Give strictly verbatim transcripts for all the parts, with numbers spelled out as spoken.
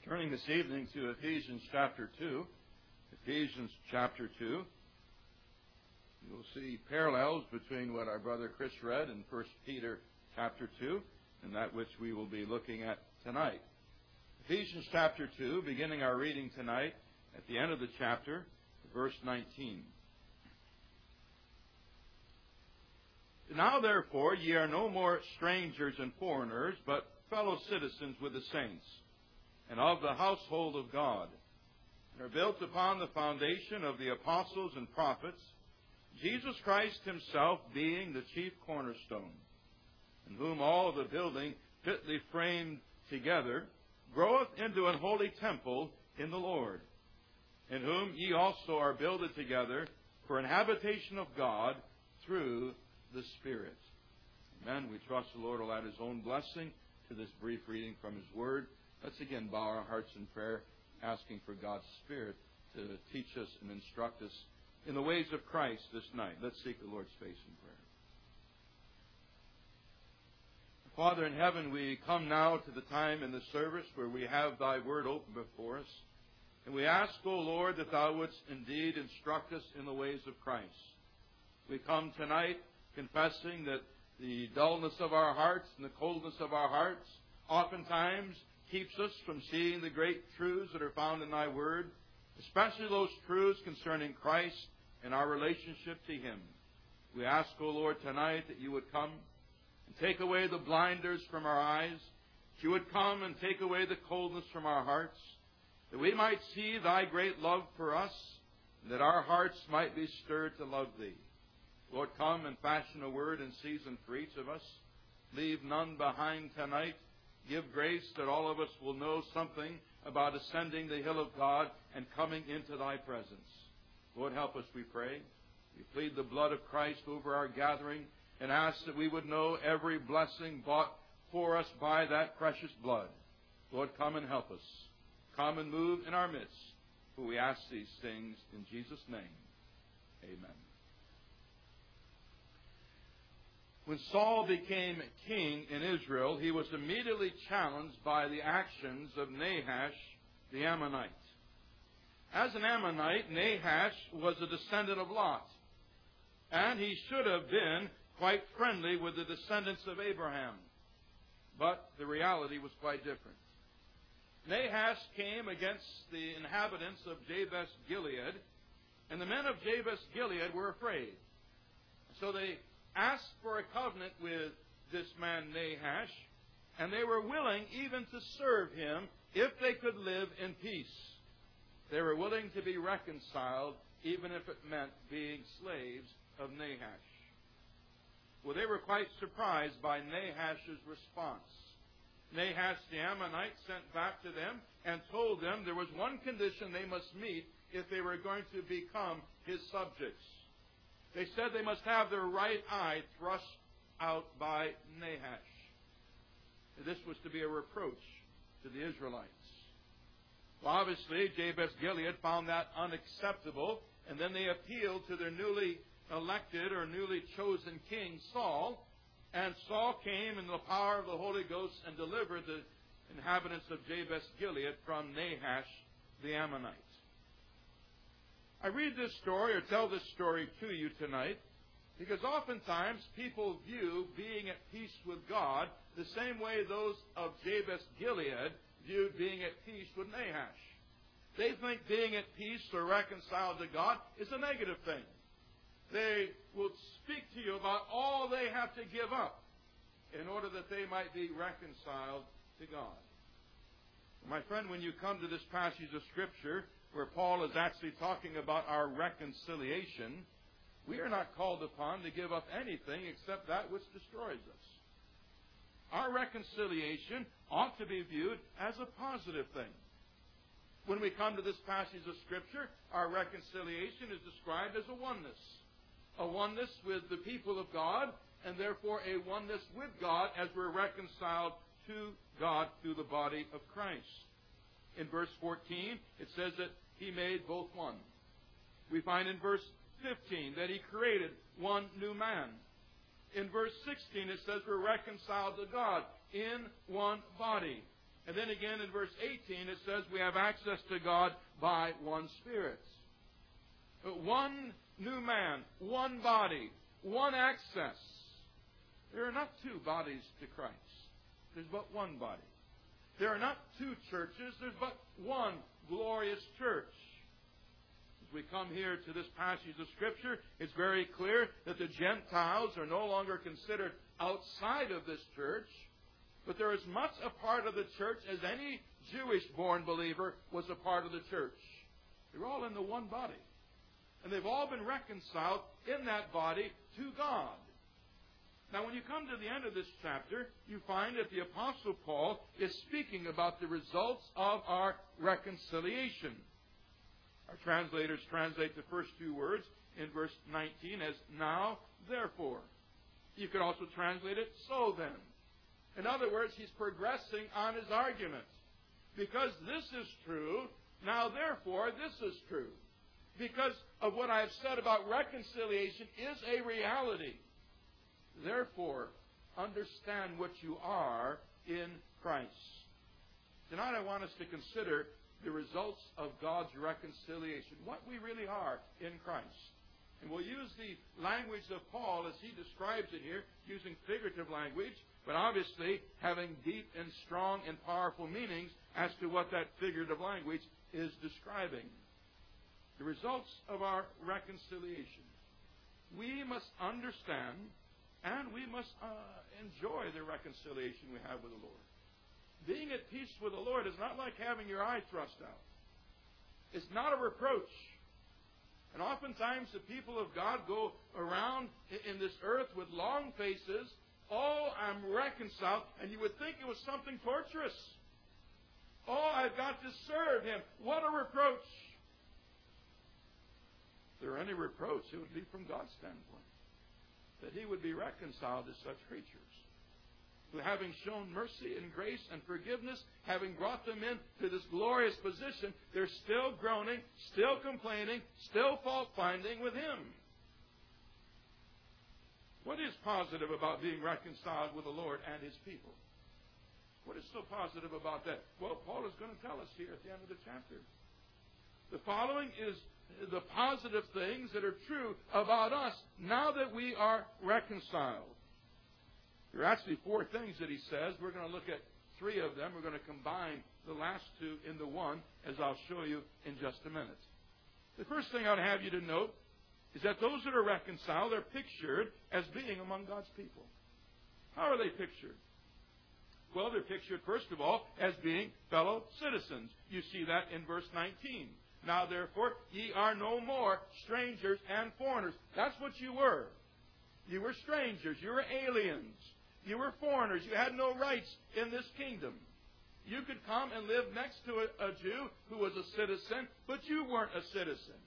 Turning this evening to Ephesians chapter two. Ephesians chapter two. You'll see parallels between what our brother Chris read in First Peter chapter two and that which we will be looking at tonight. Ephesians chapter two, beginning our reading tonight at the end of the chapter, verse nineteen. Now therefore ye are no more strangers and foreigners, but fellow citizens with the saints, and of the household of God, and are built upon the foundation of the apostles and prophets, Jesus Christ himself being the chief cornerstone, in whom all the building fitly framed together groweth into an holy temple in the Lord, in whom ye also are builded together for an habitation of God through the Spirit. Amen. We trust the Lord will add his own blessing to this brief reading from his word. Let's again bow our hearts in prayer, asking for God's Spirit to teach us and instruct us in the ways of Christ this night. Let's seek the Lord's face in prayer. Father in heaven, we come now to the time in the service where we have thy word open before us. And we ask, O Lord, that thou wouldst indeed instruct us in the ways of Christ. We come tonight confessing that the dullness of our hearts and the coldness of our hearts oftentimes keeps us from seeing the great truths that are found in thy word, especially those truths concerning Christ and our relationship to him. We ask, O Lord, tonight that you would come and take away the blinders from our eyes, that you would come and take away the coldness from our hearts, that we might see thy great love for us, and that our hearts might be stirred to love thee. Lord, come and fashion a word in season for each of us. Leave none behind tonight. Give grace that all of us will know something about ascending the hill of God and coming into thy presence. Lord, help us, we pray. We plead the blood of Christ over our gathering and ask that we would know every blessing bought for us by that precious blood. Lord, come and help us. Come and move in our midst. For we ask these things in Jesus' name. Amen. When Saul became king in Israel, he was immediately challenged by the actions of Nahash the Ammonite. As an Ammonite, Nahash was a descendant of Lot, and he should have been quite friendly with the descendants of Abraham. But the reality was quite different. Nahash came against the inhabitants of Jabesh Gilead, and the men of Jabesh Gilead were afraid. So they asked for a covenant with this man Nahash, and they were willing even to serve him if they could live in peace. They were willing to be reconciled, even if it meant being slaves of Nahash. Well, they were quite surprised by Nahash's response. Nahash the Ammonite sent back to them and told them there was one condition they must meet if they were going to become his subjects. They said they must have their right eye thrust out by Nahash. This was to be a reproach to the Israelites. Well, obviously, Jabesh Gilead found that unacceptable, and then they appealed to their newly elected or newly chosen king, Saul, and Saul came in the power of the Holy Ghost and delivered the inhabitants of Jabesh Gilead from Nahash the Ammonite. I read this story or tell this story to you tonight because oftentimes people view being at peace with God the same way those of Jabesh Gilead viewed being at peace with Nahash. They think being at peace or reconciled to God is a negative thing. They will speak to you about all they have to give up in order that they might be reconciled to God. My friend, when you come to this passage of Scripture where Paul is actually talking about our reconciliation, we are not called upon to give up anything except that which destroys us. Our reconciliation ought to be viewed as a positive thing. When we come to this passage of Scripture, our reconciliation is described as a oneness. A oneness with the people of God, and therefore a oneness with God as we're reconciled to God through the body of Christ. In verse fourteen, it says that he made both one. We find in verse fifteen that he created one new man. In verse sixteen, it says we're reconciled to God in one body. And then again in verse eighteen it says we have access to God by one Spirit. One new man, one body, one access. There are not two bodies to Christ. There's but one body. There are not two churches. There's but one glorious church. As we come here to this passage of Scripture, it's very clear that the Gentiles are no longer considered outside of this church, but they're as much a part of the church as any Jewish-born believer was a part of the church. They're all in the one body. And they've all been reconciled in that body to God. Now, when you come to the end of this chapter, you find that the Apostle Paul is speaking about the results of our reconciliation. Our translators translate the first two words in verse nineteen as now, therefore. You could also translate it, so then. In other words, he's progressing on his argument. Because this is true, now therefore this is true. Because of what I have said about reconciliation is a reality. Therefore, understand what you are in Christ. Tonight I want us to consider the results of God's reconciliation, what we really are in Christ. And we'll use the language of Paul as he describes it here, using figurative language, but obviously having deep and strong and powerful meanings as to what that figurative language is describing. The results of our reconciliation. We must understand and we must uh, enjoy the reconciliation we have with the Lord. Being at peace with the Lord is not like having your eye thrust out. It's not a reproach. And oftentimes the people of God go around in this earth with long faces. Oh, I'm reconciled. And you would think it was something torturous. Oh, I've got to serve Him. What a reproach. If there were any reproach, it would be from God's standpoint. That He would be reconciled to such creatures. Who, having shown mercy and grace and forgiveness, having brought them into this glorious position, they're still groaning, still complaining, still fault-finding with Him. What is positive about being reconciled with the Lord and His people? What is so positive about that? Well, Paul is going to tell us here at the end of the chapter. The following is the positive things that are true about us now that we are reconciled. There are actually four things that he says. We're going to look at three of them. We're going to combine the last two into one, as I'll show you in just a minute. The first thing I'd have you to note is that those that are reconciled are pictured as being among God's people. How are they pictured? Well, they're pictured, first of all, as being fellow citizens. You see that in verse nineteen. Now, therefore, ye are no more strangers and foreigners. That's what you were. You were strangers. You were aliens. You were foreigners. You had no rights in this kingdom. You could come and live next to a, a Jew who was a citizen, but you weren't a citizen.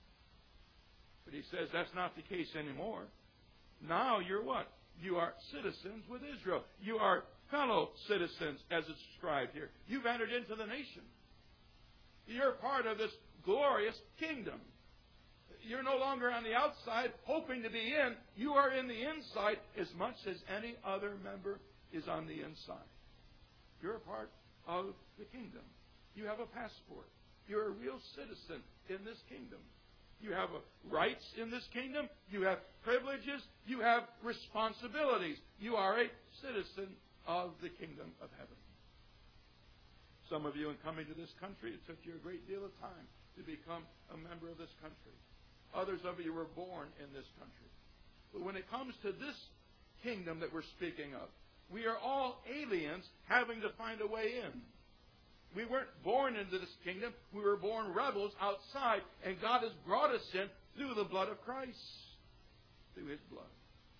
But he says that's not the case anymore. Now you're what? You are citizens with Israel. You are fellow citizens, as it's described here. You've entered into the nation. You're part of this glorious kingdom. You're no longer on the outside hoping to be in. You are in the inside as much as any other member is on the inside. You're a part of the kingdom. You have a passport. You're a real citizen in this kingdom. You have rights in this kingdom. You have privileges. You have responsibilities. You are a citizen of the kingdom of heaven. Some of you, in coming to this country, it took you a great deal of time to become a member of this country. Others of you were born in this country. But when it comes to this kingdom that we're speaking of, we are all aliens having to find a way in. We weren't born into this kingdom. We were born rebels outside, and God has brought us in through the blood of Christ, through His blood.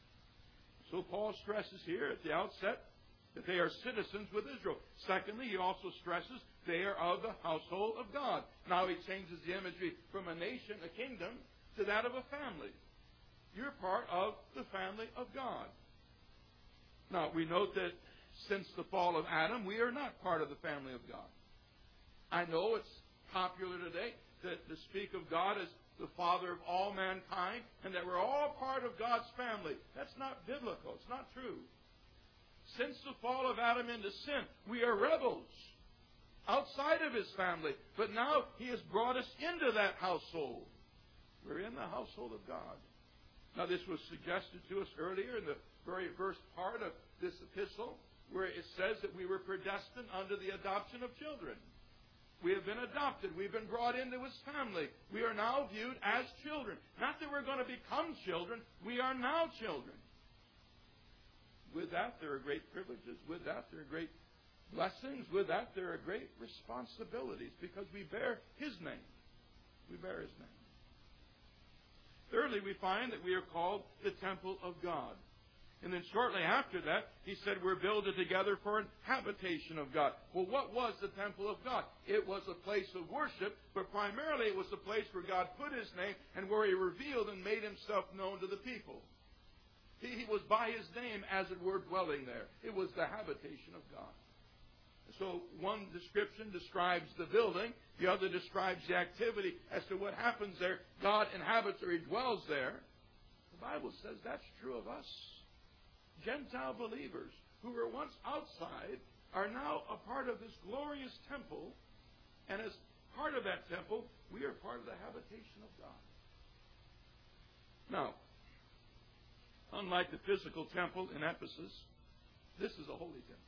So Paul stresses here at the outset that they are citizens with Israel. Secondly, he also stresses they are of the household of God. Now he changes the imagery from a nation, a kingdom, to that of a family. You're part of the family of God. Now, we note that since the fall of Adam, we are not part of the family of God. I know it's popular today that to speak of God as the Father of all mankind and that we're all part of God's family. That's not biblical. It's not true. Since the fall of Adam into sin, we are rebels outside of His family. But now He has brought us into that household. We're in the household of God. Now, this was suggested to us earlier in the very first part of this epistle, where it says that we were predestined unto the adoption of children. We have been adopted. We've been brought into His family. We are now viewed as children. Not that we're going to become children. We are now children. With that, there are great privileges. With that, there are great blessings. With that, there are great responsibilities because we bear His name. We bear His name. Thirdly, we find that we are called the temple of God. And then shortly after that, he said we're builded together for an habitation of God. Well, what was the temple of God? It was a place of worship, but primarily it was a place where God put His name and where He revealed and made Himself known to the people. He, he was by His name, as it were, dwelling there. It was the habitation of God. So one description describes the building. The other describes the activity as to what happens there. God inhabits or He dwells there. The Bible says that's true of us. Gentile believers who were once outside are now a part of this glorious temple. And as part of that temple, we are part of the habitation of God. Now, unlike the physical temple in Ephesus, this is a holy temple.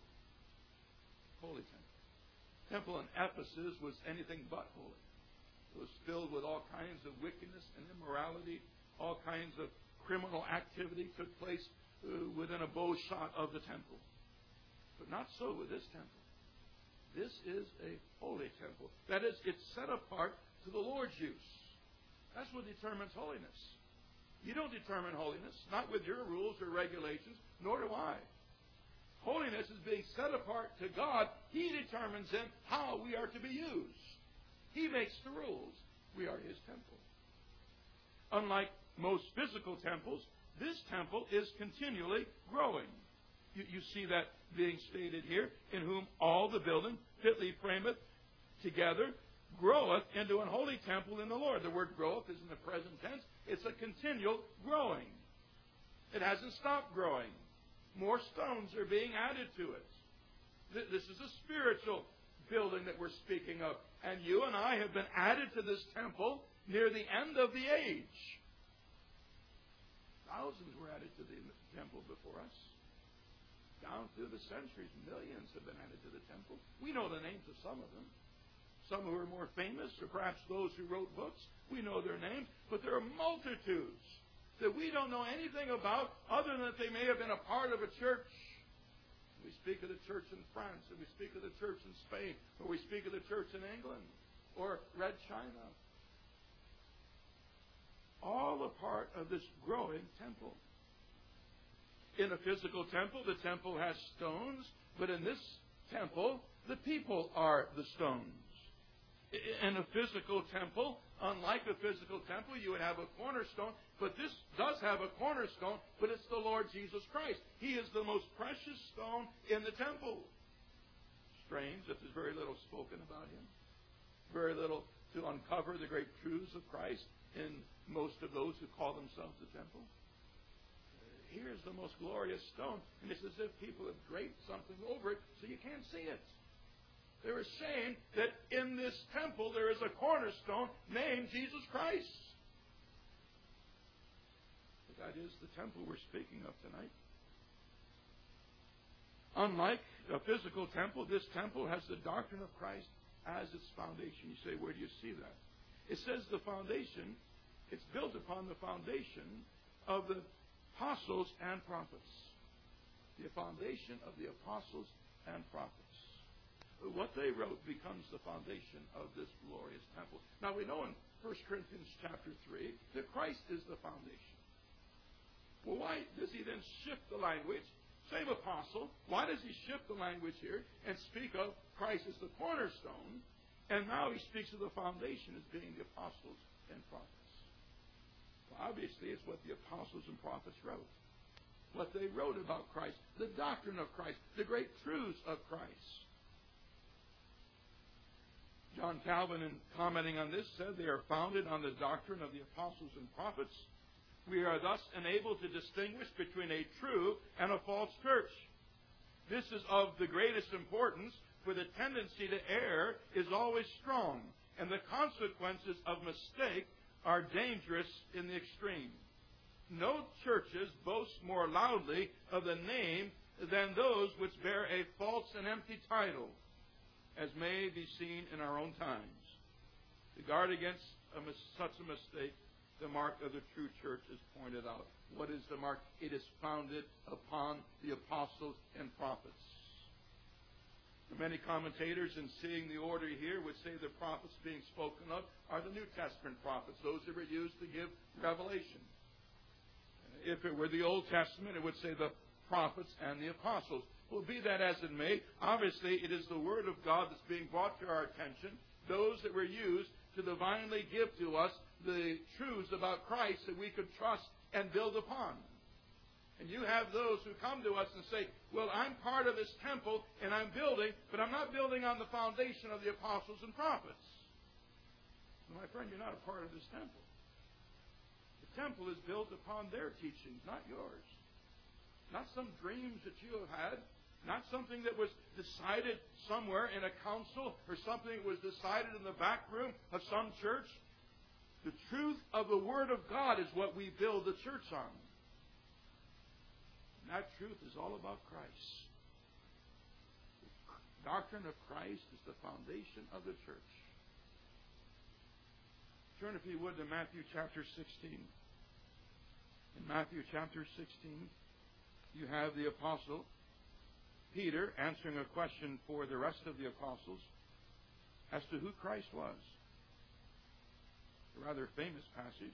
Holy temple. Temple in Ephesus was anything but holy. It was filled with all kinds of wickedness and immorality. All kinds of criminal activity took place uh, within a bow shot of the temple. But not so with this temple. This is a holy temple. That is, it's set apart to the Lord's use. That's what determines holiness. You don't determine holiness, not with your rules or regulations, nor do I. Holiness is being set apart to God. He determines then how we are to be used. He makes the rules. We are His temple. Unlike most physical temples, this temple is continually growing. You, you see that being stated here, in whom all the building fitly frameth together, groweth into an holy temple in the Lord. The word groweth is in the present tense. It's a continual growing. It hasn't stopped growing. More stones are being added to it. This is a spiritual building that we're speaking of. And you and I have been added to this temple near the end of the age. Thousands were added to the temple before us. Down through the centuries, millions have been added to the temple. We know the names of some of them. Some who are more famous, or perhaps those who wrote books. We know their names. But there are multitudes that we don't know anything about other than that they may have been a part of a church. We speak of the church in France, and we speak of the church in Spain, or we speak of the church in England, or Red China. All a part of this growing temple. In a physical temple, the temple has stones, but in this temple, the people are the stones. In a physical temple, unlike a physical temple, you would have a cornerstone, but this does have a cornerstone, but it's the Lord Jesus Christ. He is the most precious stone in the temple. Strange that there's very little spoken about Him. Very little to uncover the great truths of Christ in most of those who call themselves the temple. Here's the most glorious stone, and it's as if people have draped something over it so you can't see it. They're ashamed that in this temple there is a cornerstone named Jesus Christ. But that is the temple we're speaking of tonight. Unlike a physical temple, this temple has the doctrine of Christ as its foundation. You say, where do you see that? It says the foundation, it's built upon the foundation of the apostles and prophets. The foundation of the apostles and prophets. What they wrote becomes the foundation of this glorious temple. Now we know in First Corinthians chapter three that Christ is the foundation. Well, why does he then shift the language? Same apostle. Why does he shift the language here and speak of Christ as the cornerstone? And now he speaks of the foundation as being the apostles and prophets. Well, obviously, it's what the apostles and prophets wrote. What they wrote about Christ, the doctrine of Christ, the great truths of Christ. John Calvin, in commenting on this, said they are founded on the doctrine of the apostles and prophets. We are thus enabled to distinguish between a true and a false church. This is of the greatest importance, for the tendency to err is always strong, and the consequences of mistake are dangerous in the extreme. No churches boast more loudly of the name than those which bear a false and empty title, as may be seen in our own times. To guard against a mis- such a mistake, the mark of the true church is pointed out. What is the mark? It is founded upon the apostles and prophets. Many commentators, in seeing the order here, would say the prophets being spoken of are the New Testament prophets, those that were used to give revelation. If it were the Old Testament, it would say the prophets and the apostles. Well, be that as it may, obviously it is the Word of God that's being brought to our attention, those that were used to divinely give to us the truths about Christ that we could trust and build upon. And you have those who come to us and say, well, I'm part of this temple and I'm building, but I'm not building on the foundation of the apostles and prophets. Well, my friend, you're not a part of this temple. The temple is built upon their teachings, not yours. Not some dreams that you have had, not something that was decided somewhere in a council or something that was decided in the back room of some church. The truth of the Word of God is what we build the church on. That truth is all about Christ. The doctrine of Christ is the foundation of the church. Turn, if you would, to Matthew chapter sixteen. In Matthew chapter sixteen, you have the apostle Peter answering a question for the rest of the apostles as to who Christ was. A rather famous passage.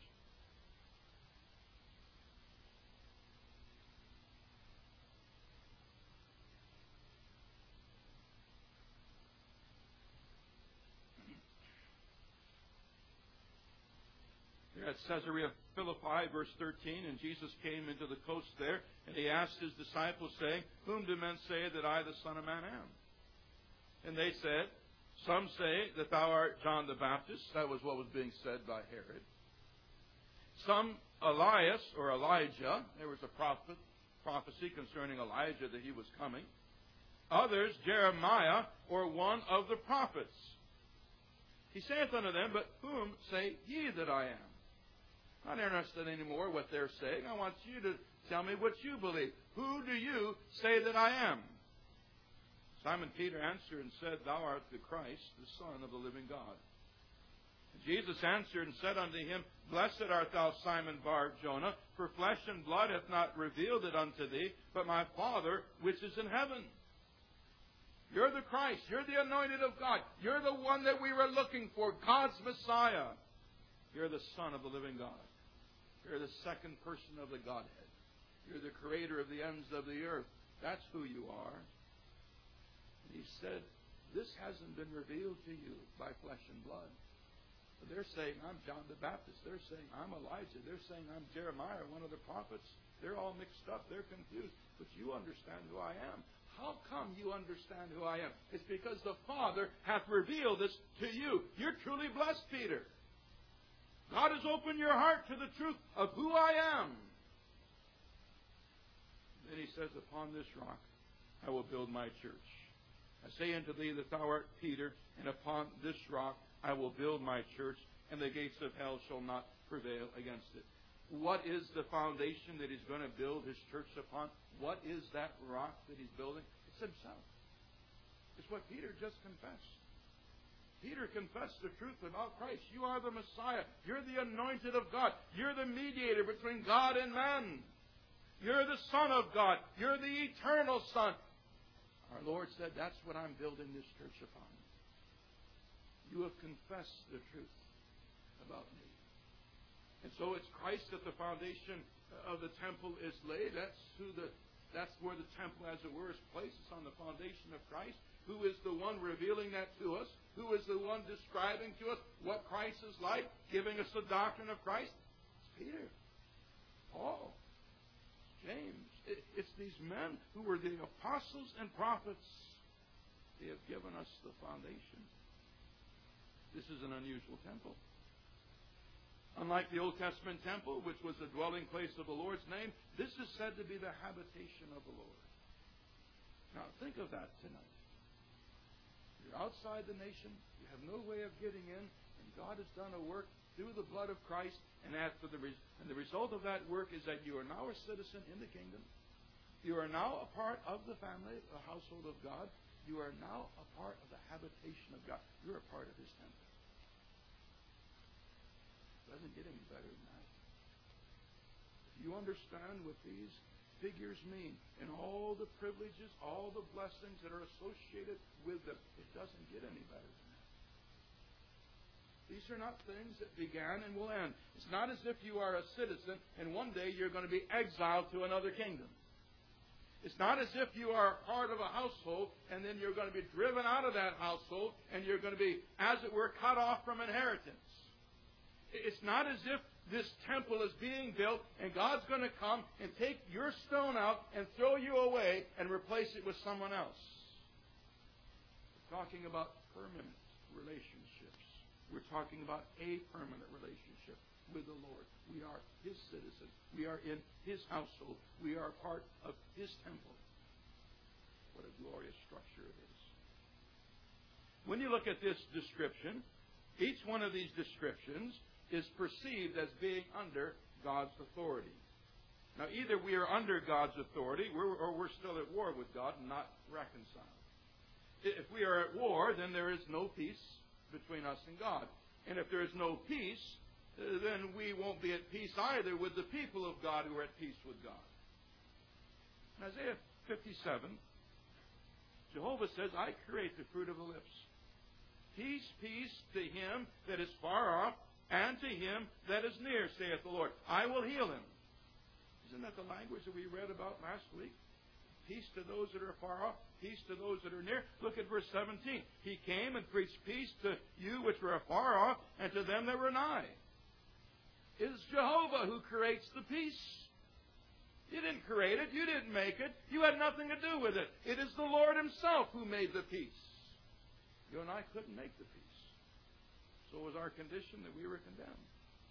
At Caesarea Philippi, verse thirteen, and Jesus came into the coast there, and he asked his disciples, saying, whom do men say that I, the Son of Man, am? And they said, some say that thou art John the Baptist. That was what was being said by Herod. Some Elias, or Elijah. There was a prophet, prophecy concerning Elijah that he was coming. Others, Jeremiah, or one of the prophets. He saith unto them, but whom say ye that I am? I'm not interested anymore what they're saying. I want you to tell me what you believe. Who do you say that I am? Simon Peter answered and said, thou art the Christ, the Son of the living God. And Jesus answered and said unto him, blessed art thou, Simon Bar-Jonah, for flesh and blood hath not revealed it unto thee, but my Father which is in heaven. You're the Christ. You're the anointed of God. You're the one that we were looking for, God's Messiah. You're the Son of the living God. You're the second person of the Godhead. You're the creator of the ends of the earth. That's who you are. And he said, this hasn't been revealed to you by flesh and blood. But they're saying, I'm John the Baptist. They're saying, I'm Elijah. They're saying, I'm Jeremiah, one of the prophets. They're all mixed up. They're confused. But you understand who I am. How come you understand who I am? It's because the Father hath revealed this to you. You're truly blessed, Peter. God has opened your heart to the truth of who I am. Then he says, upon this rock I will build my church. I say unto thee that thou art Peter, and upon this rock I will build my church, and the gates of hell shall not prevail against it. What is the foundation that he's going to build his church upon? What is that rock that he's building? It's himself. It's what Peter just confessed. Peter confessed the truth about Christ. You are the Messiah. You're the anointed of God. You're the mediator between God and man. You're the Son of God. You're the eternal Son. Our Lord said, that's what I'm building this church upon. You have confessed the truth about me. And so it's Christ at the foundation of the temple is laid. That's who the that's where the temple, as it were, is placed. It's on the foundation of Christ. Who is the one revealing that to us? Who is the one describing to us what Christ is like, giving us the doctrine of Christ? It's Peter, Paul, James. It, it's these men who were the apostles and prophets. They have given us the foundation. This is an unusual temple. Unlike the Old Testament temple, which was the dwelling place of the Lord's name, this is said to be the habitation of the Lord. Now, think of that tonight. You're outside the nation. You have no way of getting in. And God has done a work through the blood of Christ. And, after the, re- and the result of that work is that you are now a citizen in the kingdom. You are now a part of the family, the household of God. You are now a part of the habitation of God. You're a part of His temple. It doesn't get any better than that. If you understand what these figures mean and all the privileges, all the blessings that are associated with them, it doesn't get any better than that. These are not things that began and will end. It's not as if you are a citizen and one day you're going to be exiled to another kingdom. It's not as if you are part of a household and then you're going to be driven out of that household and you're going to be, as it were, cut off from inheritance. It's not as if this temple is being built and God's going to come and take your stone out and throw you away and replace it with someone else. We're talking about permanent relationships. We're talking about a permanent relationship with the Lord. We are His citizens. We are in His household. We are part of His temple. What a glorious structure it is. When you look at this description, each one of these descriptions is perceived as being under God's authority. Now, either we are under God's authority or we're still at war with God and not reconciled. If we are at war, then there is no peace between us and God. And if there is no peace, then we won't be at peace either with the people of God who are at peace with God. In Isaiah fifty-seven, Jehovah says, I create the fruit of the lips. Peace, peace to him that is far off, and to him that is near, saith the Lord. I will heal him. Isn't that the language that we read about last week? Peace to those that are far off, peace to those that are near. Look at verse seventeen. He came and preached peace to you which were afar off, and to them that were nigh. It is Jehovah who creates the peace. You didn't create it. You didn't make it. You had nothing to do with it. It is the Lord Himself who made the peace. You and I couldn't make the peace. So was our condition that we were condemned.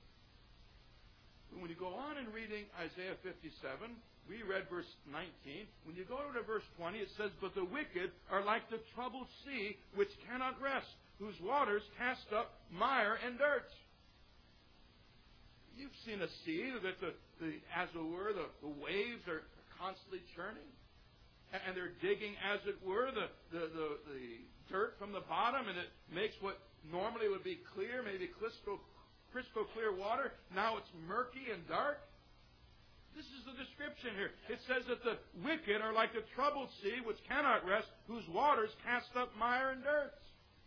When you go on in reading Isaiah fifty-seven, we read verse nineteen. When you go to verse twenty, it says, But the wicked are like the troubled sea, which cannot rest, whose waters cast up mire and dirt. You've seen a sea that, the, the as it were, the, the waves are constantly churning. And they're digging, as it were, the, the, the, the dirt from the bottom, and it makes what normally would be clear, maybe crystal, crystal clear water. Now it's murky and dark. This is the description here. It says that the wicked are like a troubled sea which cannot rest, whose waters cast up mire and dirt.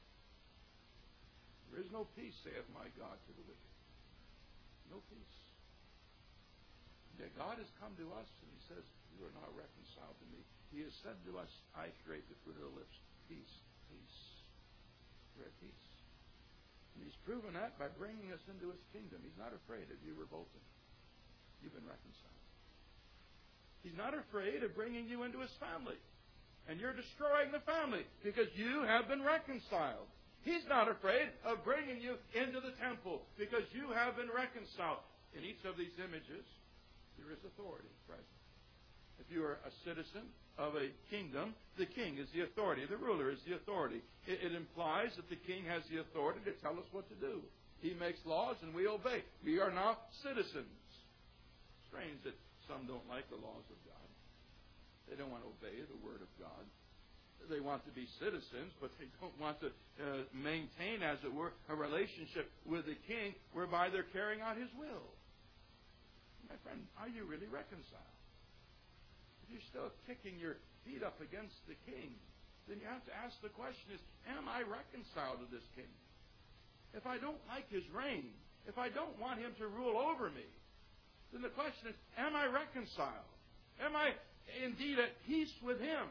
There is no peace, saith my God, to the wicked. No peace. Yet God has come to us and He says, You are not reconciled to me. He has said to us, I create the fruit of the lips. Peace, peace. You're at peace. And He's proven that by bringing us into His kingdom. He's not afraid of you revolting. You've been reconciled. He's not afraid of bringing you into His family. And you're destroying the family because you have been reconciled. He's not afraid of bringing you into the temple because you have been reconciled. In each of these images, there is authority present. If you are a citizen of a kingdom, the king is the authority. The ruler is the authority. It, it implies that the king has the authority to tell us what to do. He makes laws and we obey. We are now citizens. Strange that some don't like the laws of God. They don't want to obey the Word of God. They want to be citizens, but they don't want to uh, maintain, as it were, a relationship with the king whereby they're carrying out his will. My friend, are you really reconciled? If you're still kicking your feet up against the king, then you have to ask the question is, am I reconciled to this king? If I don't like his reign, if I don't want him to rule over me, then the question is, am I reconciled? Am I indeed at peace with him?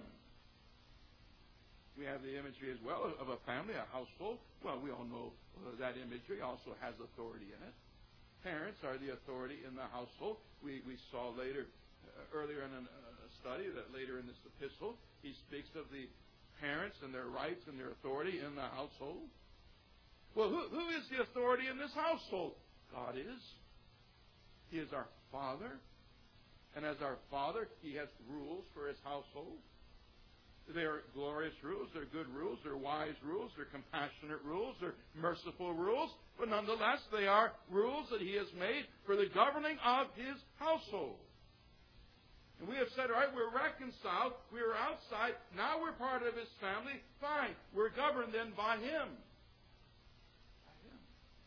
We have the imagery as well of a family, a household. Well, we all know that imagery also has authority in it. Parents are the authority in the household. We, we saw later, uh, earlier in a uh, study, that later in this epistle, he speaks of the parents and their rights and their authority in the household. Well, who, who is the authority in this household? God is. He is our Father. And as our Father, He has rules for His household. They're glorious rules, they're good rules, they're wise rules, they're compassionate rules, they're merciful rules, but nonetheless they are rules that He has made for the governing of His household. And we have said, all right, we're reconciled, we're outside, now we're part of His family, fine. We're governed then by Him. By Him.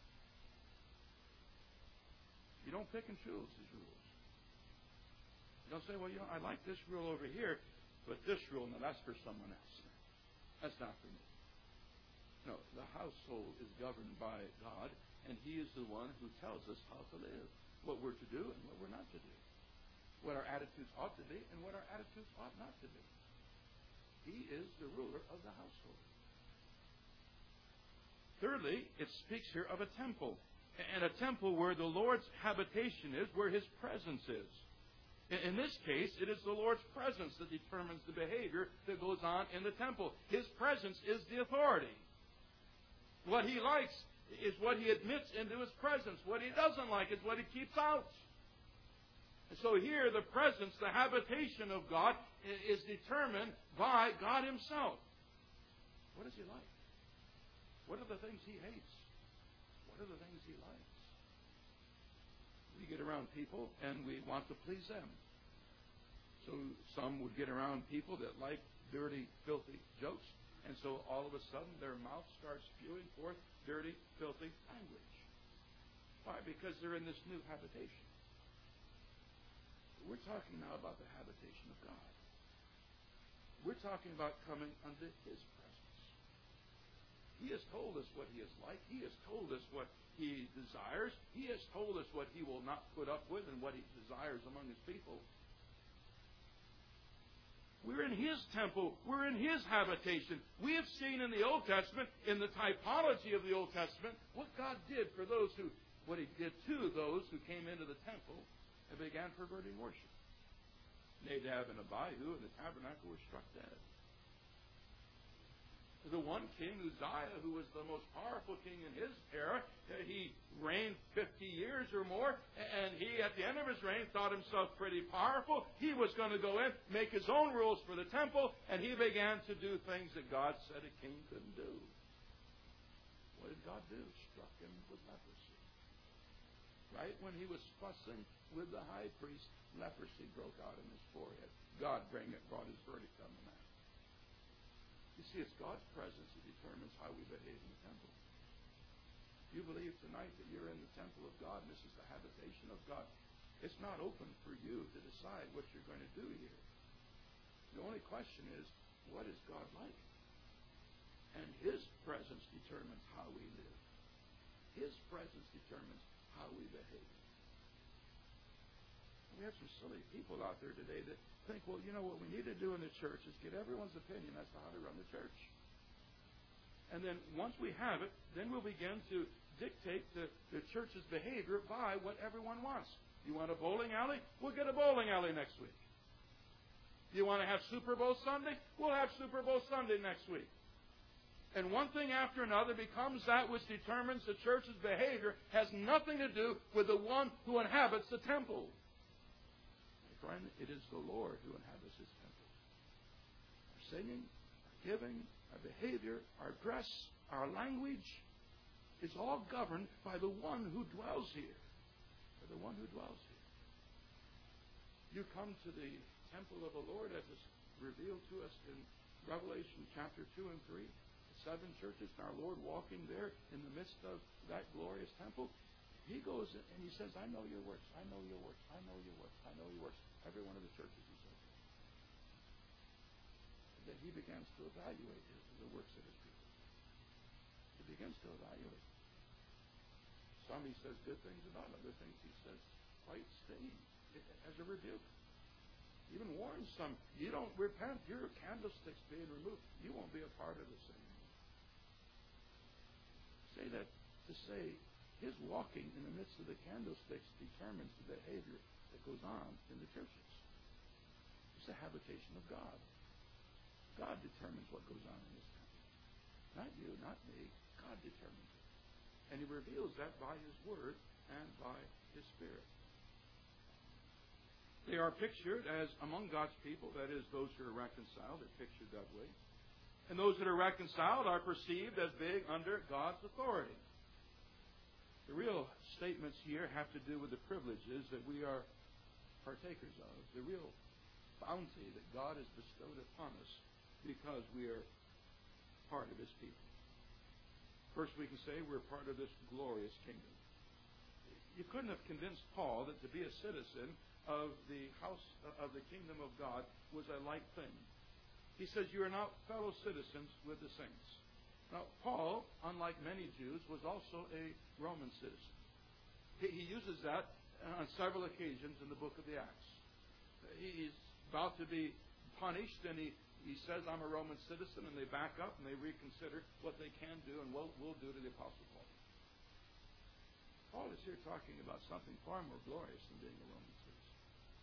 You don't pick and choose His rules. You don't say, well, you know, I like this rule over here, but this rule, no, that's for someone else. That's not for me. No, the household is governed by God, and He is the one who tells us how to live, what we're to do and what we're not to do, what our attitudes ought to be and what our attitudes ought not to be. He is the ruler of the household. Thirdly, it speaks here of a temple, and a temple where the Lord's habitation is, where His presence is. In this case, it is the Lord's presence that determines the behavior that goes on in the temple. His presence is the authority. What He likes is what He admits into His presence. What He doesn't like is what He keeps out. And so here, the presence, the habitation of God is determined by God Himself. What does He like? What are the things He hates? What are the things He likes? We get around people and we want to please them. So some would get around people that like dirty, filthy jokes, and so all of a sudden their mouth starts spewing forth dirty, filthy language. Why? Because they're in this new habitation. We're talking now about the habitation of God. We're talking about coming under His presence. He has told us what He is like. He has told us what He desires. He has told us what He will not put up with and what He desires among His people. We're in His temple. We're in His habitation. We have seen in the Old Testament, in the typology of the Old Testament, what God did for those who, what He did to those who came into the temple and began perverting worship. Nadab and Abihu in the tabernacle were struck dead. The one king, Uzziah, who was the most powerful king in his era, he reigned fifty years or more, and he, at the end of his reign, thought himself pretty powerful. He was going to go in, make his own rules for the temple, and he began to do things that God said a king couldn't do. What did God do? Struck him with leprosy. Right when he was fussing with the high priest, leprosy broke out in his forehead. God bring it, brought His verdict on the man. You see, it's God's presence that determines how we behave in the temple. You believe tonight that you're in the temple of God and this is the habitation of God. It's not open for you to decide what you're going to do here. The only question is, what is God like? And His presence determines how we live. His presence determines how we behave. We have some silly people out there today that think, well, you know, what we need to do in the church is get everyone's opinion as to how to run the church. And then once we have it, then we'll begin to dictate the, the church's behavior by what everyone wants. You want a bowling alley? We'll get a bowling alley next week. You want to have Super Bowl Sunday? We'll have Super Bowl Sunday next week. And one thing after another becomes that which determines the church's behavior has nothing to do with the one who inhabits the temple. Friend, it is the Lord who inhabits His temple. Our singing, our giving, our behavior, our dress, our language is all governed by the one who dwells here. By the one who dwells here. You come to the temple of the Lord as is revealed to us in Revelation chapter two and three. The seven churches, and our Lord walking there in the midst of that glorious temple. He goes and He says, I know your works, I know your works, I know your works, I know your works. Every one of the churches, He says. And then He begins to evaluate his, the works of His people. He begins to evaluate. Some He says good things about, other things He says quite stinging as a rebuke. He even warns some, you don't repent, your candlestick's being removed. You won't be a part of this anymore. Say that to say His walking in the midst of the candlesticks determines the behavior that goes on in the churches. It's the habitation of God. God determines what goes on in His temple. Not you, not me. God determines it. And He reveals that by His Word and by His Spirit. They are pictured as among God's people, that is, those who are reconciled, they're pictured that way. And those that are reconciled are perceived as being under God's authority. The real statements here have to do with the privileges that we are partakers of, the real bounty that God has bestowed upon us because we are part of His people. First, we can say we're part of this glorious kingdom. You couldn't have convinced Paul that to be a citizen of the house of the kingdom of God was a light thing. He says you are not fellow citizens with the saints. Now, Paul, unlike many Jews, was also a Roman citizen. He, he uses that on several occasions in the book of the Acts. He's about to be punished, and he, he says, I'm a Roman citizen, and they back up and they reconsider what they can do and will, will do to the Apostle Paul. Paul is here talking about something far more glorious than being a Roman citizen.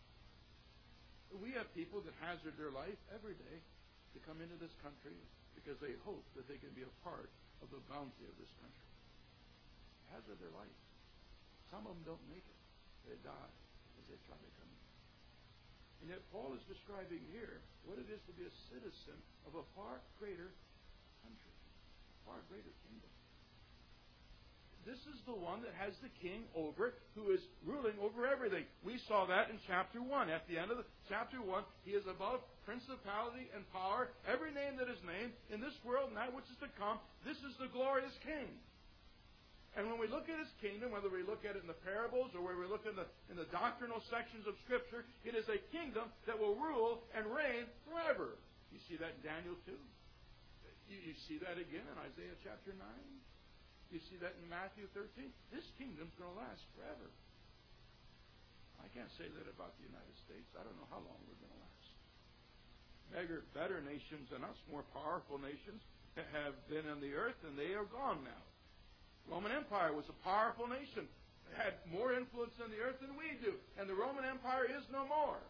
We have people that hazard their life every day to come into this country because they hope that they can be a part of the bounty of this country. Hazard their life. Some of them don't make it. They die as they try to come in. And yet Paul is describing here what it is to be a citizen of a far greater country, a far greater kingdom. This is the one that has the king over it, who is ruling over everything. We saw that in chapter one. At the end of the, chapter one, he is above principality and power, every name that is named in this world and that which is to come. This is the glorious king. And when we look at his kingdom, whether we look at it in the parables or whether we look in the, in the doctrinal sections of Scripture, it is a kingdom that will rule and reign forever. You see that in Daniel two. You, you see that again in Isaiah chapter nine. You see that in Matthew thirteen. This kingdom's going to last forever. I can't say that about the United States. I don't know how long we're going to last. Bigger, better nations than us, more powerful nations, have been on the earth, and they are gone now. Roman Empire was a powerful nation. It had more influence on the earth than we do. And the Roman Empire is no more.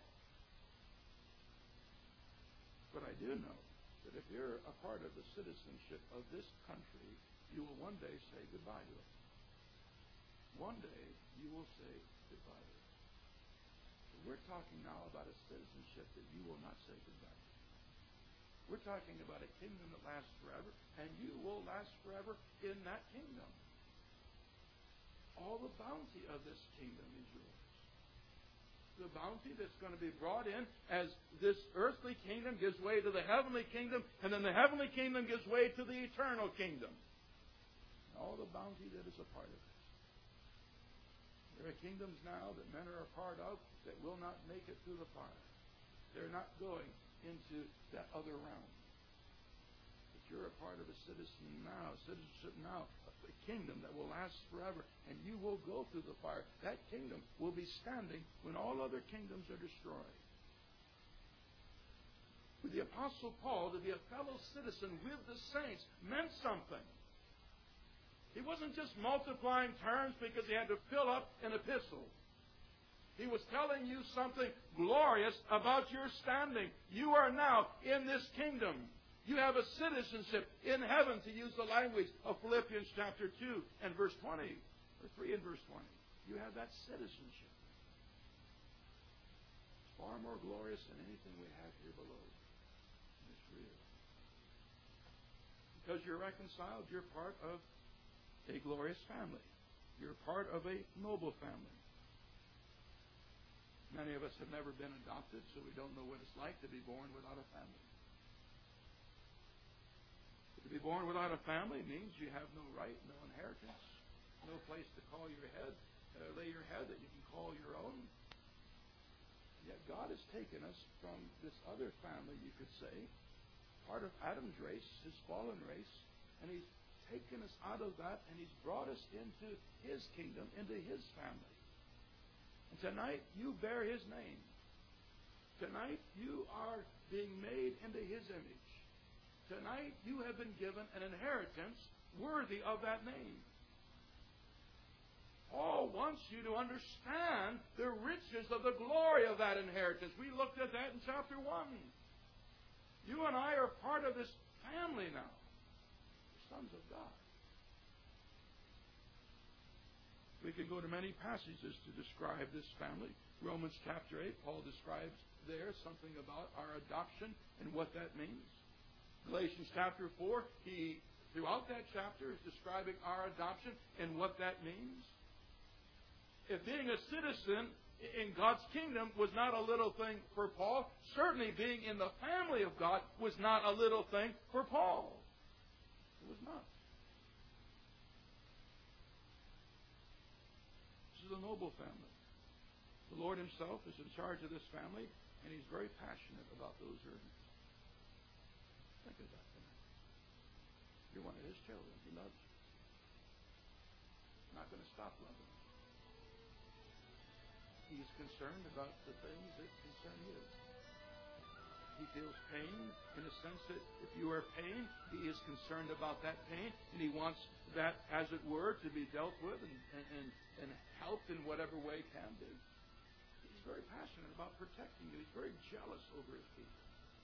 But I do know that if you're a part of the citizenship of this country, you will one day say goodbye to it. One day you will say goodbye to it. So we're talking now about a citizenship that you will not say goodbye to. We're talking about a kingdom that lasts forever, and you will last forever in that kingdom. All the bounty of this kingdom is yours. The bounty that's going to be brought in as this earthly kingdom gives way to the heavenly kingdom, and then the heavenly kingdom gives way to the eternal kingdom. All the bounty that is a part of it. There are kingdoms now that men are a part of that will not make it through the fire. They're not going into that other realm. But you're a part of a citizen now, citizenship now, a kingdom that will last forever, and you will go through the fire. That kingdom will be standing when all other kingdoms are destroyed. For the Apostle Paul to be a fellow citizen with the saints meant something. He wasn't just multiplying terms because he had to fill up an epistle. He was telling you something glorious about your standing. You are now in this kingdom. You have a citizenship in heaven, to use the language of Philippians chapter two and verse twenty, or three and verse twenty. You have that citizenship. It's far more glorious than anything we have here below. It's real. Because you're reconciled, you're part of a glorious family. You're part of a noble family. Many of us have never been adopted, so we don't know what it's like to be born without a family. To be born without a family means you have no right, no inheritance, no place to call your head, uh, lay your head that you can call your own. Yet God has taken us from this other family, you could say, part of Adam's race, his fallen race, and He's taken us out of that, and He's brought us into His kingdom, into His family. And tonight, you bear His name. Tonight, you are being made into His image. Tonight, you have been given an inheritance worthy of that name. Paul wants you to understand the riches of the glory of that inheritance. We looked at that in chapter one. You and I are part of this family now. Sons of God. We We can go to many passages to describe this family. Romans chapter eight, Paul describes there something about our adoption and what that means. Galatians chapter four, he, throughout that chapter, is describing our adoption and what that means. If being a citizen in God's kingdom was not a little thing for Paul, certainly being in the family of God was not a little thing for Paul. It was not. This is a noble family. The Lord Himself is in charge of this family, and He's very passionate about those earnings. Think of that tonight. You're one of His children. He loves you. He's not going to stop loving you. He's concerned about the things that concern you. He feels pain in the sense that if you are pain, He is concerned about that pain, and He wants that, as it were, to be dealt with and, and, and, and helped in whatever way can be. He's very passionate about protecting you. He's very jealous over His people.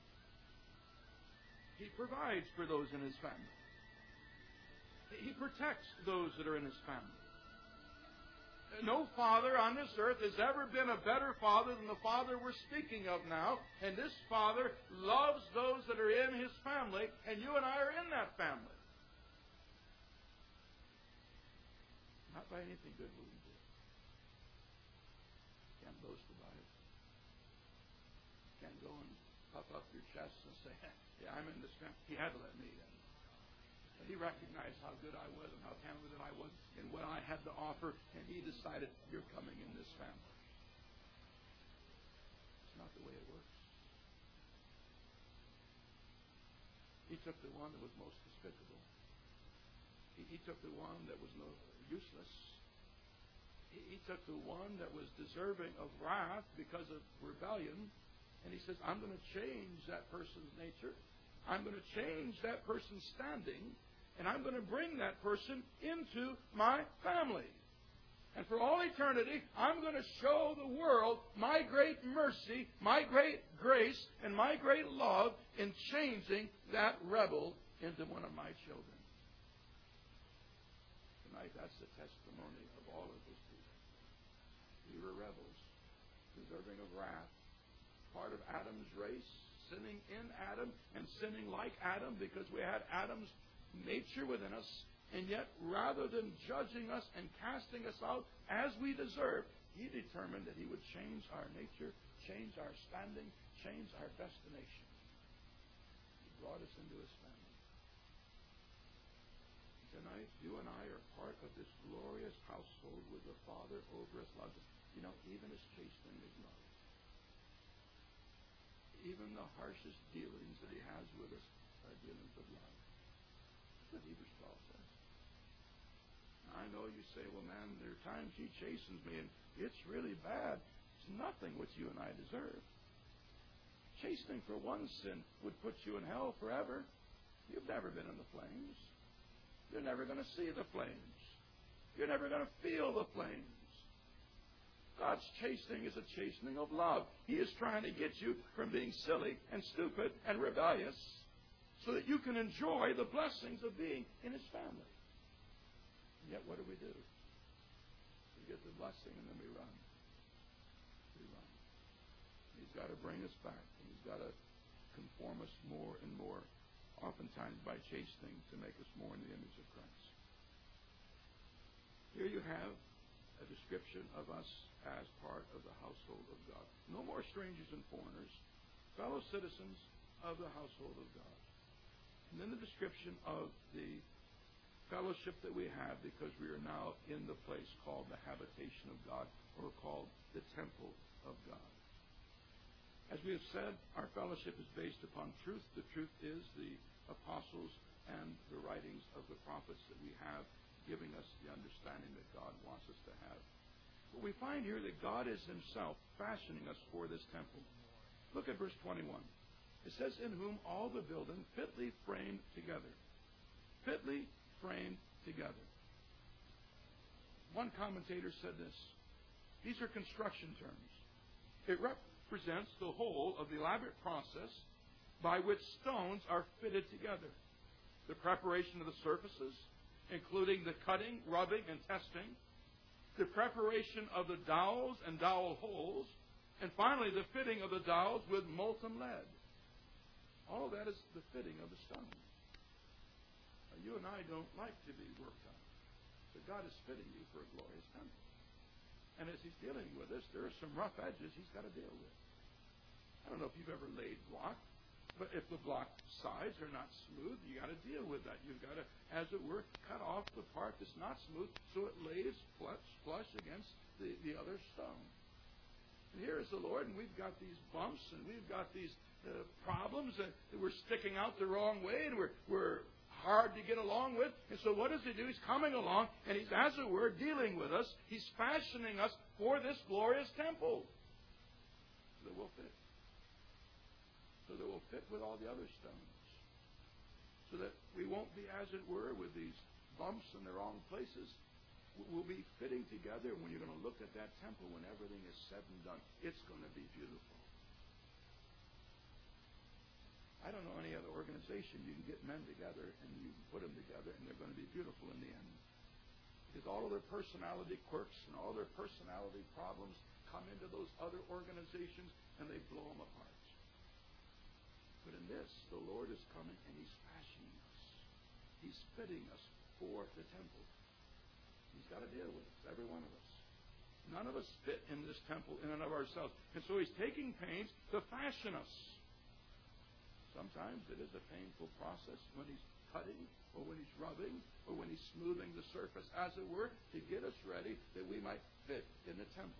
He provides for those in His family. He protects those that are in His family. No father on this earth has ever been a better father than the father we're speaking of now. And this father loves those that are in his family, and you and I are in that family. Not by anything good we do. Can't boast about it. Can't go and puff up your chest and say, yeah, I'm in this family. He had to let me in. He recognized how good I was and how talented I was and what I had to offer, and He decided, you're coming in this family. It's not the way it works. He took the one that was most despicable. He, he took the one that was no, useless. He, he took the one that was deserving of wrath because of rebellion, and He says, I'm going to change that person's nature. I'm going to change that person's standing, and I'm going to bring that person into my family. And for all eternity, I'm going to show the world my great mercy, my great grace, and my great love in changing that rebel into one of my children. Tonight, that's the testimony of all of His people. We were rebels, deserving of wrath, part of Adam's race, sinning in Adam and sinning like Adam because we had Adam's nature within us. And yet, rather than judging us and casting us out as we deserve, He determined that He would change our nature, change our standing, change our destination. He brought us into His family. Tonight, you and I are part of this glorious household with the Father over us, loves us. You know, even His chastening is love. Even the harshest dealings that He has with us are dealings of love. That's what Hebrews twelve says. I know you say, well, man, there are times He chastens me, and it's really bad. It's nothing what you and I deserve. Chastening for one sin would put you in hell forever. You've never been in the flames. You're never going to see the flames. You're never going to feel the flames. God's chastening is a chastening of love. He is trying to get you from being silly and stupid and rebellious so that you can enjoy the blessings of being in His family. And yet, what do we do? We get the blessing and then we run. We run. He's got to bring us back. And He's got to conform us more and more, oftentimes by chastening, to make us more in the image of Christ. Here you have a description of us as part of the household of God. No more strangers and foreigners, fellow citizens of the household of God. And then the description of the fellowship that we have because we are now in the place called the habitation of God, or called the temple of God. As we have said, our fellowship is based upon truth. The truth is the apostles and the writings of the prophets that we have, giving us the understanding that God wants us to have. But we find here that God is Himself fashioning us for this temple. Look at verse twenty-one. It says, in whom all the building fitly framed together. Fitly framed together. One commentator said this. These are construction terms. It represents the whole of the elaborate process by which stones are fitted together. The preparation of the surfaces, including the cutting, rubbing, and testing, the preparation of the dowels and dowel holes, and finally the fitting of the dowels with molten lead. All of that is the fitting of the stone. Now, you and I don't like to be worked on, but God is fitting you for a glorious temple. And as He's dealing with us, there are some rough edges He's got to deal with. I don't know if you've ever laid block, but if the block sides are not smooth, you got to deal with that. You've got to, as it were, cut off the part that's not smooth so it lays flush, flush against the, the other stone. And here is the Lord, and we've got these bumps, and we've got these uh, problems that, that we're sticking out the wrong way, and we're we're hard to get along with. And so what does He do? He's coming along, and He's, as it were, dealing with us. He's fashioning us for this glorious temple so that we'll fit. So that we'll fit with all the other stones. So that we won't be, as it were, with these bumps in the wrong places. We'll be fitting together. When you're going to look at that temple, when everything is said and done, it's going to be beautiful. I don't know any other organization you can get men together and you put them together and they're going to be beautiful in the end. Because all of their personality quirks and all their personality problems come into those other organizations and they blow them apart. But in this, the Lord is coming and He's fashioning us. He's fitting us for the temple. He's got to deal with us, every one of us. None of us fit in this temple in and of ourselves. And so He's taking pains to fashion us. Sometimes it is a painful process when He's cutting or when He's rubbing or when He's smoothing the surface, as it were, to get us ready that we might fit in the temple.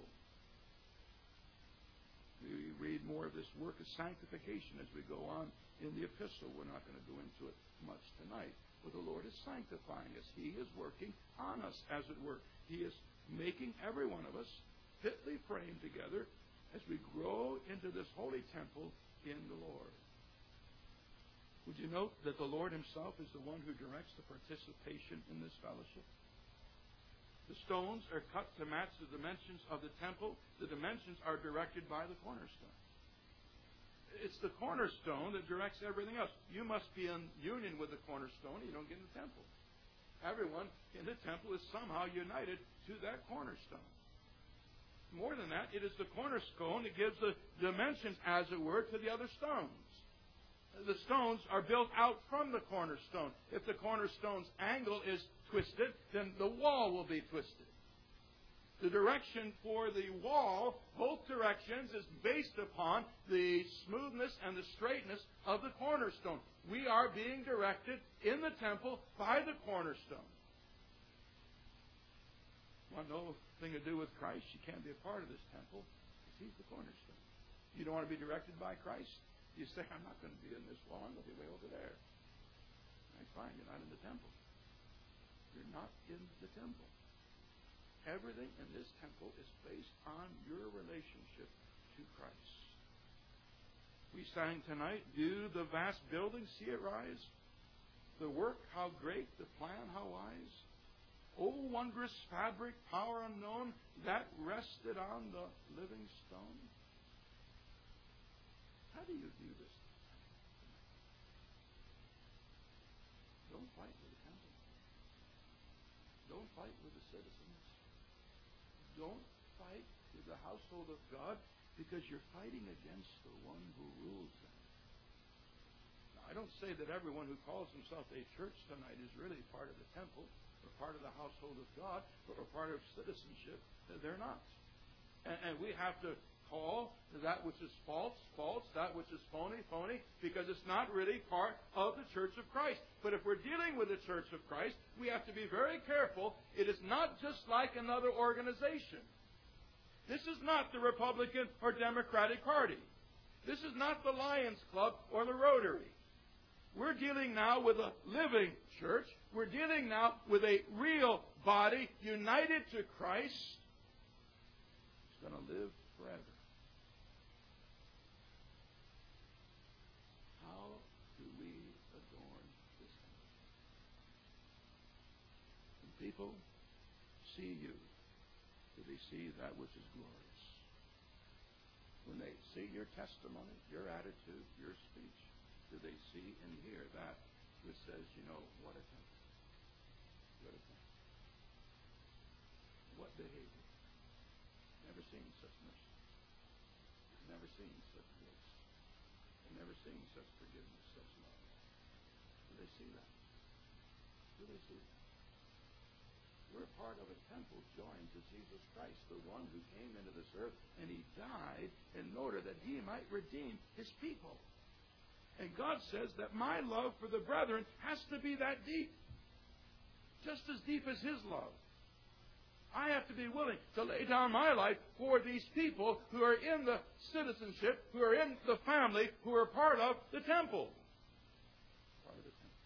We read more of this work of sanctification as we go on in the epistle. We're not going to go into it much tonight. But the Lord is sanctifying us. He is working on us, as it were. He is making every one of us fitly framed together as we grow into this holy temple in the Lord. Would you note that the Lord Himself is the one who directs the participation in this fellowship? The stones are cut to match the dimensions of the temple. The dimensions are directed by the cornerstone. It's the cornerstone that directs everything else. You must be in union with the cornerstone. You don't get in the temple. Everyone in the temple is somehow united to that cornerstone. More than that, it is the cornerstone that gives the dimensions, as it were, to the other stones. The stones are built out from the cornerstone. If the cornerstone's angle is twisted, then the wall will be twisted. The direction for the wall, both directions, is based upon the smoothness and the straightness of the cornerstone. We are being directed in the temple by the cornerstone. Want no thing to do with Christ? You can't be a part of this temple because He's the cornerstone. You don't want to be directed by Christ? You say, I'm not going to be in this wall. I'm going to be way over there. That's fine. You're not in the temple. You're not in the temple. Everything in this temple is based on your relationship to Christ. We sang tonight, do the vast building see it rise? The work, how great, the plan, how wise? Oh, wondrous fabric, power unknown, that rested on the living stone. How do you view this? Don't fight with the temple. Don't fight with the citizens. Don't fight with the household of God because you're fighting against the one who rules them. Now, I don't say that everyone who calls himself a church tonight is really part of the temple or part of the household of God or part of citizenship. They're not. And, and we have to call that which is false, false, that which is phony, phony, because it's not really part of the Church of Christ. But if we're dealing with the Church of Christ, we have to be very careful. It is not just like another organization. This is not the Republican or Democratic Party. This is not the Lions Club or the Rotary. We're dealing now with a living church. We're dealing now with a real body united to Christ. It's going to live forever. People see you, do they see that which is glorious? When they see your testimony, your attitude, your speech, do they see and hear that which says, you know, what a temple. What a temple. What behavior. Never seen such mercy. Never seen such grace. I've never seen such forgiveness, such love. Do they see that? Do they see that? We're part of a temple joined to Jesus Christ, the one who came into this earth, and he died in order that he might redeem his people. And God says that my love for the brethren has to be that deep. Just as deep as his love. I have to be willing to lay down my life for these people who are in the citizenship, who are in the family, who are part of the temple. Part of the temple.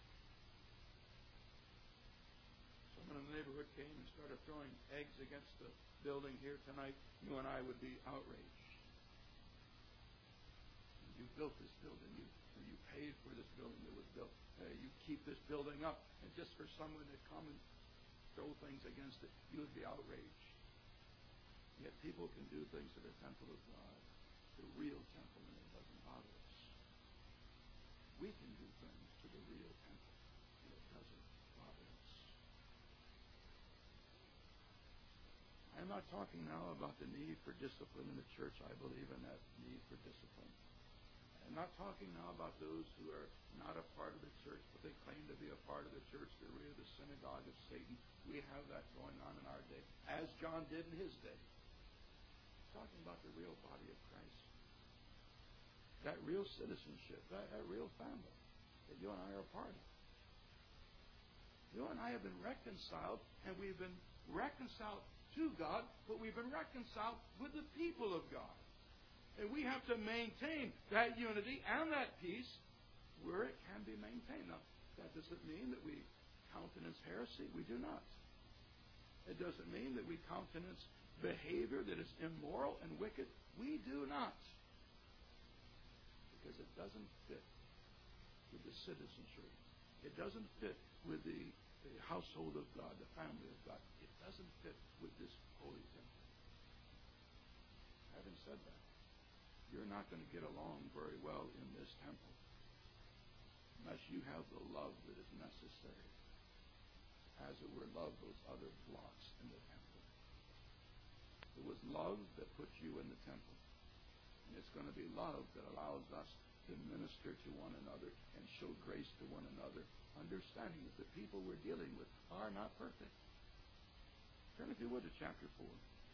Someone in the neighborhood came and started throwing eggs against the building here tonight. You and I would be outraged. You built this building. You, you paid for this building that was built. Uh, you keep this building up. And just for someone to come and throw things against it, you would be outraged. Yet people can do things to the temple of God, the real temple, and it doesn't bother us. We can do things to the real temple, and it doesn't bother us. I'm not talking now about the need for discipline in the church. I believe in that need for discipline. I'm not talking now about those who are not a part of the church, but they claim to be a part of the church. They're really the synagogue of Satan. We have that going on in our day, as John did in his day. I'm talking about the real body of Christ. That real citizenship, that, that real family that you and I are a part of. You and I have been reconciled, and we've been reconciled to God, but we've been reconciled with the people of God. And we have to maintain that unity and that peace where it can be maintained. Now, that doesn't mean that we countenance heresy. We do not. It doesn't mean that we countenance behavior that is immoral and wicked. We do not. Because it doesn't fit with the citizenship. It doesn't fit with the, the household of God, the family of God. It doesn't fit with this holy temple. Having said that, you're not going to get along very well in this temple unless you have the love that is necessary. As it were, love those other blocks in the temple. It was love that put you in the temple. And it's going to be love that allows us to minister to one another and show grace to one another, understanding that the people we're dealing with are not perfect. Turn, if you would, to chapter four.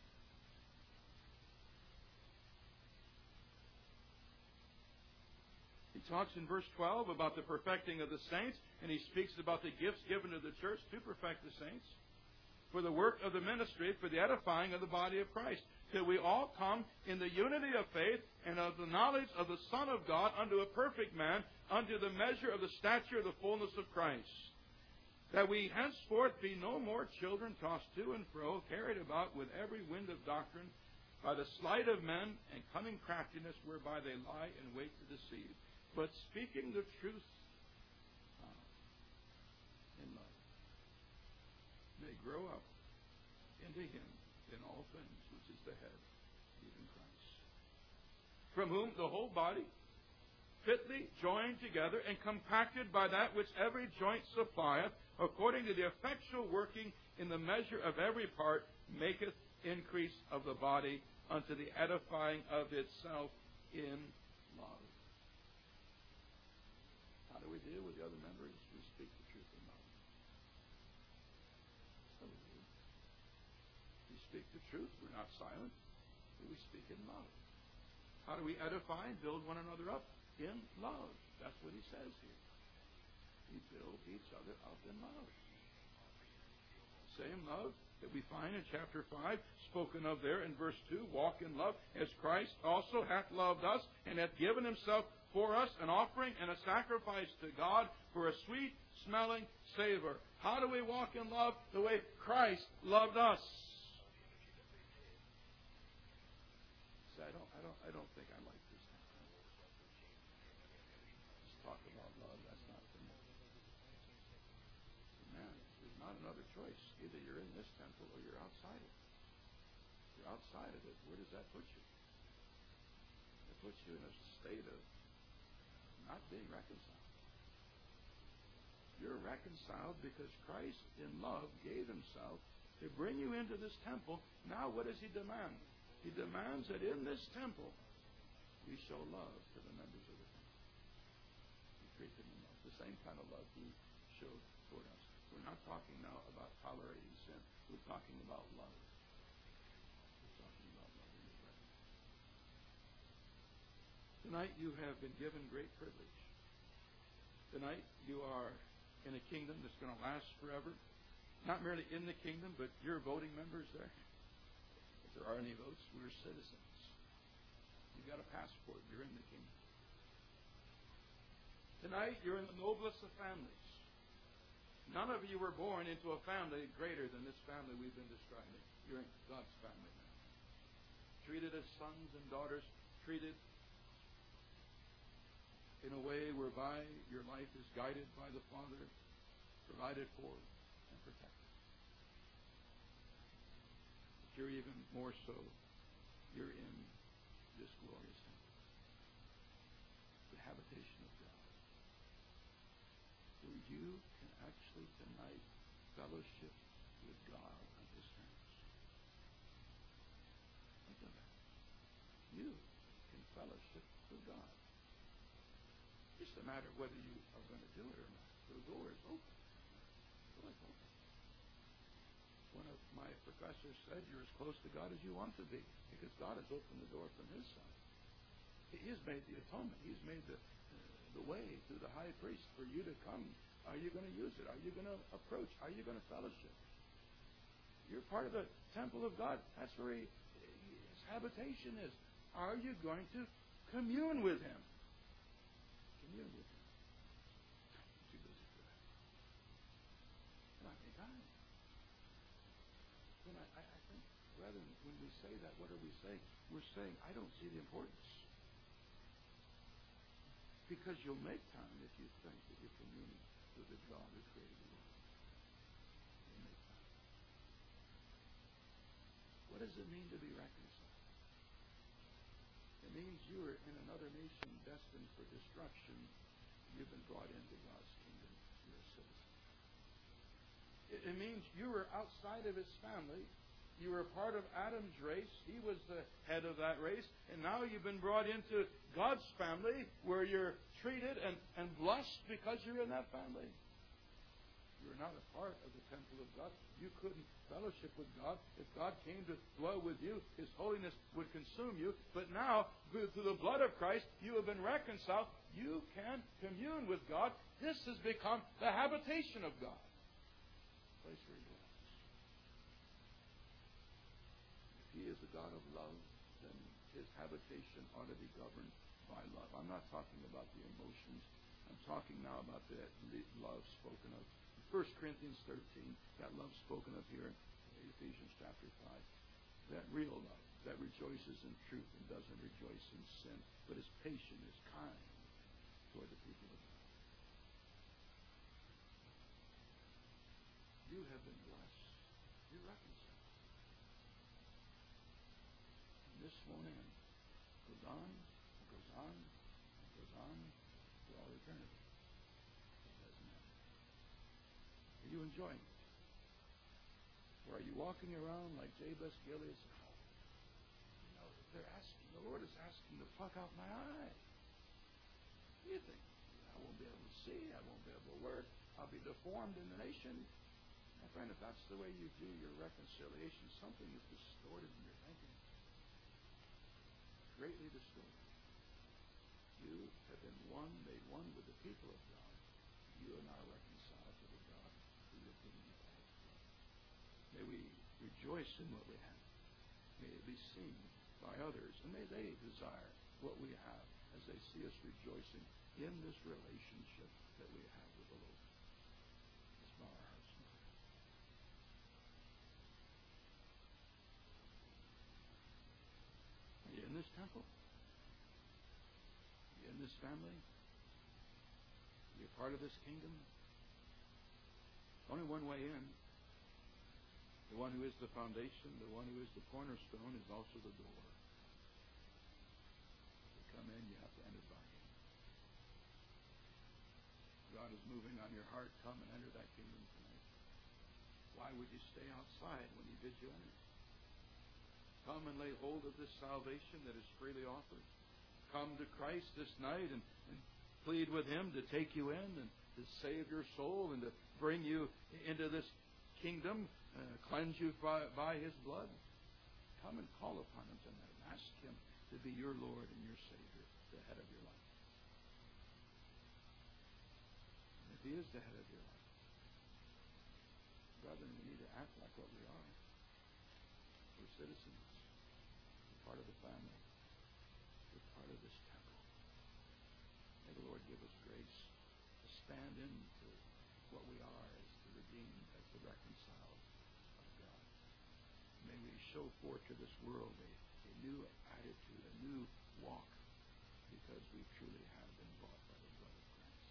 He talks in verse twelve about the perfecting of the saints, and he speaks about the gifts given to the church to perfect the saints, for the work of the ministry, for the edifying of the body of Christ, till we all come in the unity of faith and of the knowledge of the Son of God unto a perfect man, unto the measure of the stature of the fullness of Christ, that we henceforth be no more children tossed to and fro, carried about with every wind of doctrine, by the sleight of men and cunning craftiness whereby they lie in wait to deceive, but speaking the truth uh, in love, may grow up into him in all things, which is the head, even Christ, from whom the whole body, fitly joined together and compacted by that which every joint supplieth, according to the effectual working in the measure of every part, maketh increase of the body unto the edifying of itself in love. How do we deal with the other members? We speak the truth in love. So we do. We speak the truth. We're not silent. We speak in love. How do we edify and build one another up? In love. That's what he says here. We build each other up in love. Same love that we find in chapter five, spoken of there in verse two, walk in love, as Christ also hath loved us, and hath given himself for us an offering and a sacrifice to God for a sweet-smelling savor. How do we walk in love? The way Christ loved us. See, I don't, I don't, I don't think I like this. Let's talk about love. That's not for me. Man, there's not another choice. Either you're in this temple or you're outside of it. If you're outside of it, where does that put you? It puts you in a state of not being reconciled. You're reconciled because Christ in love gave himself to bring you into this temple. Now what does he demand? He demands that in this temple we show love to the members of the temple. We treat them in love, the same kind of love he showed toward us. We're not talking now about tolerating sin. We're talking about love. We're talking about loving your brethren. Tonight you have been given great privilege. Tonight you are in a kingdom that's going to last forever. Not merely in the kingdom, but you're voting members there. If there are any votes, we're citizens. You've got a passport. You're in the kingdom. Tonight you're in the noblest of families. None of you were born into a family greater than this family we've been describing. You're in God's family now. Treated as sons and daughters, treated in a way whereby your life is guided by the Father, provided for, and protected. But you're even more so, you're in this glorious temple, the habitation of God, where you can actually tonight fellowship with God on His terms. Think of that. You can fellowship with God. It's just a matter of whether you are going to do it or not. The door is open. The door is open. One of my professors said, you're as close to God as you want to be, because God has opened the door from His side. He has made the atonement. He's made the, uh, the way through the high priest for you to come. Are you going to use it? Are you going to approach? Are you going to fellowship? You're part of the temple of God. That's where he, His habitation is. Are you going to commune with Him? Commune with Him. I'm too busy for that. Not any time. When I, I, I think, rather than when we say that, what are we saying? We're saying, I don't see the importance. Because you'll make time if you think that you're communing with the God who created the world. You'll make time. What does it mean to be reconciled? It means you are in another nation destined for destruction. You've been brought into God's kingdom. You're a citizen. It, it means you were outside of His family. You were a part of Adam's race. He was the head of that race. And now you've been brought into God's family where you're treated and, and blessed because you're in that family. You're not a part of the temple of God. You couldn't fellowship with God. If God came to dwell with you, His holiness would consume you. But now, through the blood of Christ, you have been reconciled. You can commune with God. This has become the habitation of God. The place where He dwells. If He is the God of love, then His habitation ought to be governed by love. I'm not talking about the emotions. I'm talking now about the love spoken of. First Corinthians thirteen, that love spoken of here in Ephesians chapter five. That real love that rejoices in truth and doesn't rejoice in sin, but is patient, is kind toward the people of God. You have been blessed. You're reconciled. And this morning goes on, and goes on, and goes on for all eternity. Are you enjoying it? Or are you walking around like Jabez Gilead? Oh, you know, they're asking, the Lord is asking to pluck out my eye. You think, I won't be able to see, I won't be able to work, I'll be deformed in the nation. My friend, if that's the way you view your reconciliation, something is distorted in your thinking. Greatly distorted. You have been one, made one with the people of God. You and I are reconciled to the God who lived in you. May we rejoice in what we have. May it be seen by others, and may they desire what we have as they see us rejoicing in this relationship that we have with the Lord. Let's bow our hearts now. Are you in this temple? Are you in this family? Are you part of this kingdom? Only one way in. The one who is the foundation, the one who is the cornerstone, is also the door. To come in, you have to enter by Him. God is moving on your heart. Come and enter that kingdom tonight. why would you stay outside when He bids you enter? Come and lay hold of this salvation that is freely offered. Come to Christ this night and, and plead with Him to take you in and to save your soul and to bring you into this kingdom, uh, cleanse you by, by His blood. Come and call upon Him tonight and ask Him to be your Lord and your Savior, the head of your life. And if He is the head of your life, brethren, we need to act like what we are. We're citizens. We're part of the family. We're part of this temple. May the Lord give us grace to stand into what we are as the redeemed, as the reconciled of God. May we show forth to this world a, a new attitude, a new walk, because we truly have been bought by the blood of Christ.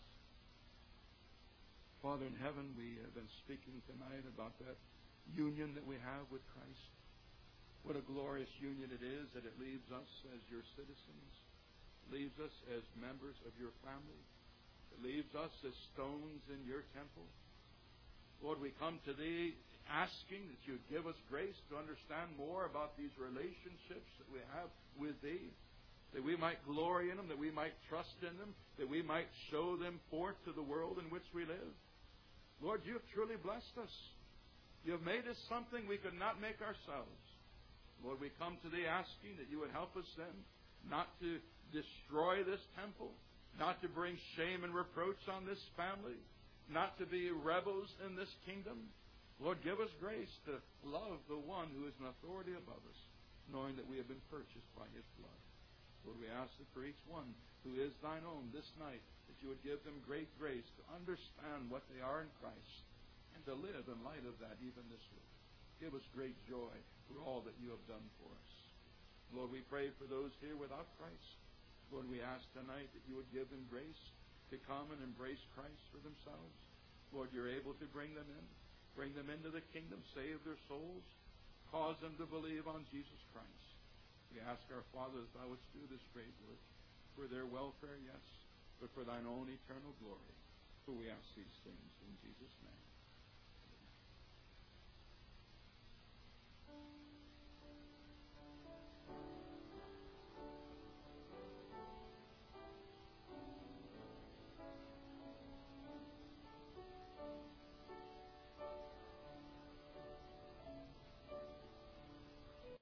Father in heaven, we have been speaking tonight about that union that we have with Christ. What a glorious union it is that it leaves us as your citizens, leaves us as members of your family. It leaves us as stones in your temple. Lord, we come to Thee asking that you give us grace to understand more about these relationships that we have with Thee, that we might glory in them, that we might trust in them, that we might show them forth to the world in which we live. Lord, you have truly blessed us. You have made us something we could not make ourselves. Lord, we come to Thee asking that you would help us then not to destroy this temple, not to bring shame and reproach on this family, not to be rebels in this kingdom. Lord, give us grace to love the one who is an authority above us, knowing that we have been purchased by His blood. Lord, we ask that for each one who is thine own this night, that you would give them great grace to understand what they are in Christ and to live in light of that even this week. Give us great joy for all that you have done for us. Lord, we pray for those here without Christ. Lord, we ask tonight that you would give them grace to come and embrace Christ for themselves. Lord, you're able to bring them in, bring them into the kingdom, save their souls, cause them to believe on Jesus Christ. We ask our Father that thou wouldst do this great work for their welfare, yes, but for thine own eternal glory. For we ask these things in Jesus' name.